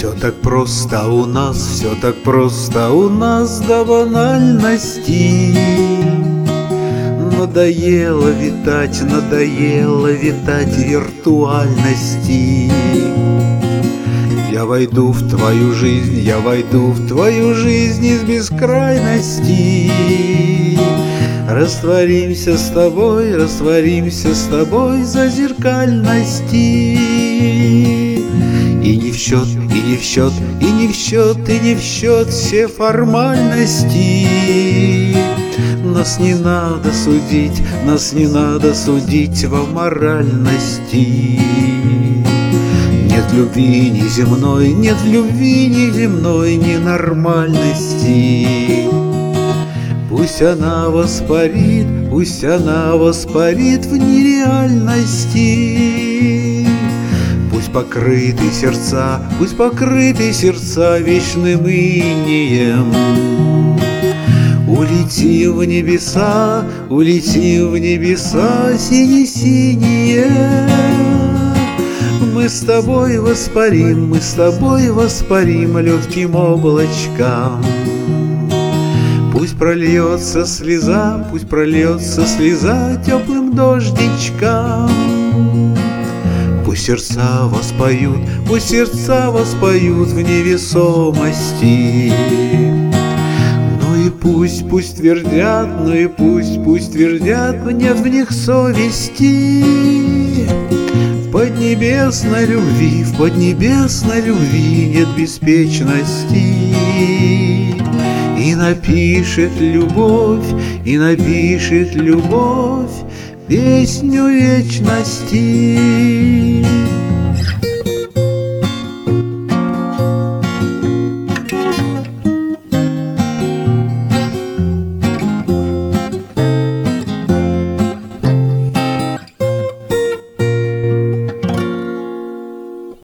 Все так просто у нас, все так просто у нас до банальности. Надоело витать в виртуальности. Я войду в твою жизнь, я войду в твою жизнь из бескрайности. Растворимся с тобой за зеркальности. И не в счет, и не в счет, и не в счет, и не в счет все формальности. Нас не надо судить, нас не надо судить во моральности. Нет любви ни земной, нет любви ни земной, ни нормальности. Пусть она воспарит в нереальности. Пусть покрыты сердца вечным инеем. Улетим в небеса сине-синие. Мы с тобой воспарим легким облачком. Пусть прольется слеза теплым дождичком. Пусть сердца воспоют в невесомости. Пусть твердят мне в них совести. В поднебесной любви нет беспечности. И напишет любовь песню вечности.